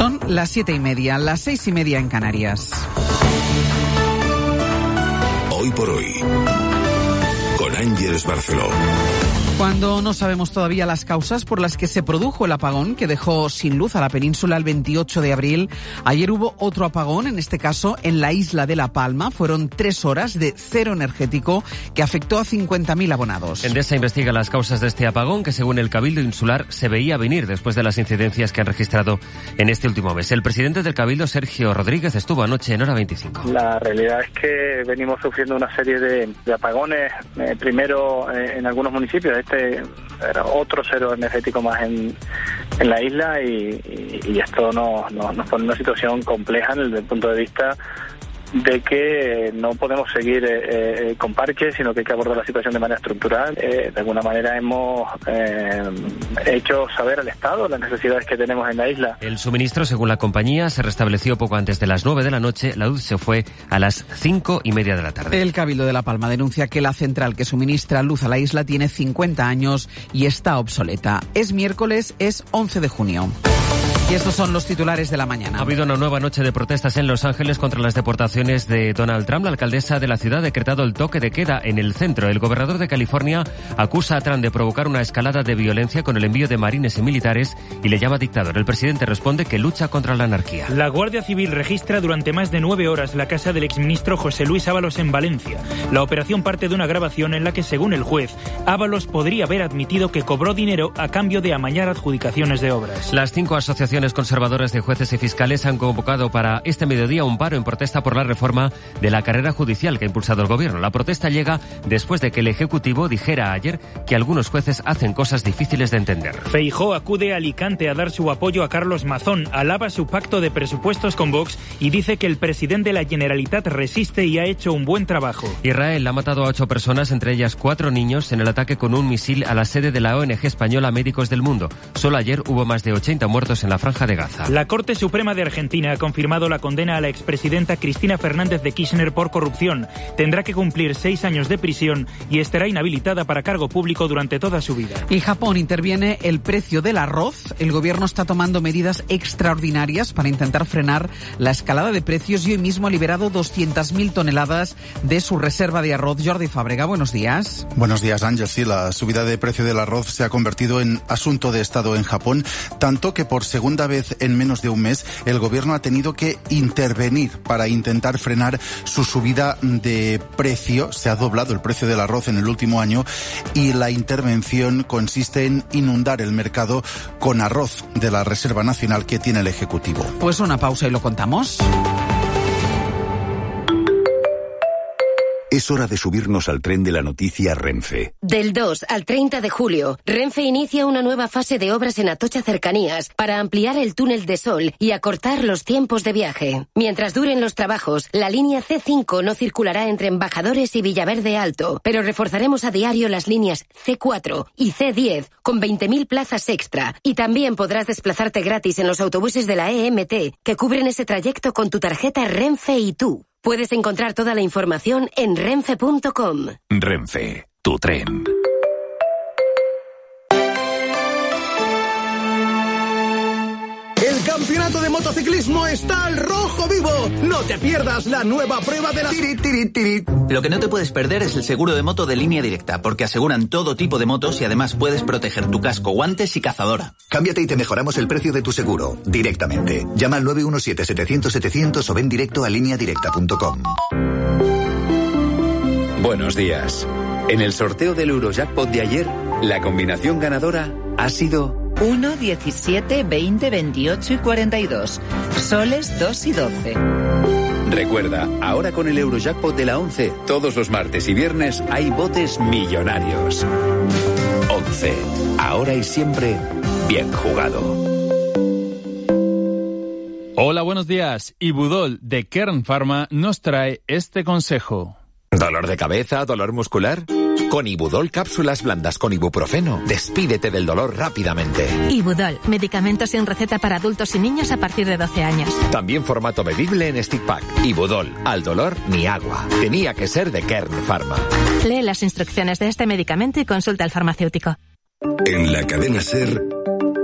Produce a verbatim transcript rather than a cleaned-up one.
Son las siete y media, las seis y media en Canarias. Hoy por hoy, con Ángeles Barceló. Cuando no sabemos todavía las causas por las que se produjo el apagón que dejó sin luz a la península el veintiocho de abril, ayer hubo otro apagón, en este caso en la isla de La Palma. Fueron tres horas de cero energético que afectó a cincuenta mil abonados. Endesa investiga las causas de este apagón que, según el Cabildo Insular, se veía venir después de las incidencias que han registrado en este último mes. El presidente del Cabildo, Sergio Rodríguez, estuvo anoche en Hora veinticinco. La realidad es que venimos sufriendo una serie de, de apagones, eh, primero eh, en algunos municipios. Este era otro cero energético más en, en la isla y, y, y esto nos, nos, nos pone en una situación compleja desde el punto de vista de que no podemos seguir eh, eh, con parches, sino que hay que abordar la situación de manera estructural. Eh, de alguna manera hemos eh, hecho saber al Estado las necesidades que tenemos en la isla. El suministro, según la compañía, se restableció poco antes de las nueve de la noche. La luz se fue a las cinco y media de la tarde. El Cabildo de La Palma denuncia que la central que suministra luz a la isla tiene cincuenta años y está obsoleta. Es miércoles, es once de junio. Y estos son los titulares de la mañana. Ha habido una nueva noche de protestas en Los Ángeles contra las deportaciones de Donald Trump. La alcaldesa de la ciudad ha decretado el toque de queda en el centro. El gobernador de California acusa a Trump de provocar una escalada de violencia con el envío de marines y militares y le llama dictador. El presidente responde que lucha contra la anarquía. La Guardia Civil registra durante más de nueve horas la casa del exministro José Luis Ábalos en Valencia. La operación parte de una grabación en la que, según el juez, Ábalos podría haber admitido que cobró dinero a cambio de amañar adjudicaciones de obras. Las cinco asociaciones conservadoras de jueces y fiscales han convocado para este mediodía un paro en protesta por la reforma de la carrera judicial que ha impulsado el gobierno. La protesta llega después de que el Ejecutivo dijera ayer que algunos jueces hacen cosas difíciles de entender. Feijóo acude a Alicante a dar su apoyo a Carlos Mazón, alaba su pacto de presupuestos con Vox y dice que el presidente de la Generalitat resiste y ha hecho un buen trabajo. Israel ha matado a ocho personas, entre ellas cuatro niños, en el ataque con un misil a la sede de la O N G española Médicos del Mundo. Solo ayer hubo más de ochenta muertos en la franja de Gaza. La Corte Suprema de Argentina ha confirmado la condena a la expresidenta Cristina Fernández de Kirchner por corrupción. Tendrá que cumplir seis años de prisión y estará inhabilitada para cargo público durante toda su vida. Y Japón interviene el precio del arroz. El gobierno está tomando medidas extraordinarias para intentar frenar la escalada de precios y hoy mismo ha liberado doscientas mil toneladas de su reserva de arroz. Jordi Fábrega, buenos días. Buenos días, Ángel. Sí, la subida de precio del arroz se ha convertido en asunto de Estado en Japón, tanto que por segunda vez en menos de un mes el gobierno ha tenido que intervenir para intentar frenar su subida de precio. Se ha doblado el precio del arroz en el último año y la intervención consiste en inundar el mercado con arroz de la Reserva Nacional que tiene el Ejecutivo. Pues una pausa y lo contamos. Es hora de subirnos al tren de la noticia Renfe. Del dos al treinta de julio, Renfe inicia una nueva fase de obras en Atocha Cercanías para ampliar el túnel de Sol y acortar los tiempos de viaje. Mientras duren los trabajos, la línea ce cinco no circulará entre Embajadores y Villaverde Alto, pero reforzaremos a diario las líneas ce cuatro y ce diez con veinte mil plazas extra y también podrás desplazarte gratis en los autobuses de la E M T que cubren ese trayecto con tu tarjeta Renfe y tú. Puedes encontrar toda la información en renfe punto com. Renfe, tu tren. El campeonato de motociclismo está al rojo vivo. No te pierdas la nueva prueba de la tiri, tiri, tiri. Lo que no te puedes perder es el seguro de moto de Línea Directa, porque aseguran todo tipo de motos y además puedes proteger tu casco, guantes y cazadora. Cámbiate y te mejoramos el precio de tu seguro directamente. Llama al nueve uno siete, setecientos, setecientos o ven directo a línea directa punto com. Buenos días. En el sorteo del Eurojackpot de ayer, la combinación ganadora ha sido uno, diecisiete, veinte, veintiocho y cuarenta y dos. Soles dos y doce. Recuerda, ahora con el Eurojackpot de la once, todos los martes y viernes hay botes millonarios. once. Ahora y siempre, bien jugado. Hola, buenos días. Ibudol de Kern Pharma nos trae este consejo. ¿Dolor de cabeza? ¿Dolor muscular? Con Ibudol cápsulas blandas con ibuprofeno, despídete del dolor rápidamente. Ibudol, medicamento sin receta para adultos y niños a partir de doce años. También formato bebible en stick pack. Ibudol, al dolor ni agua. Tenía que ser de Kern Pharma. Lee las instrucciones de este medicamento y consulta al farmacéutico. En la cadena SER,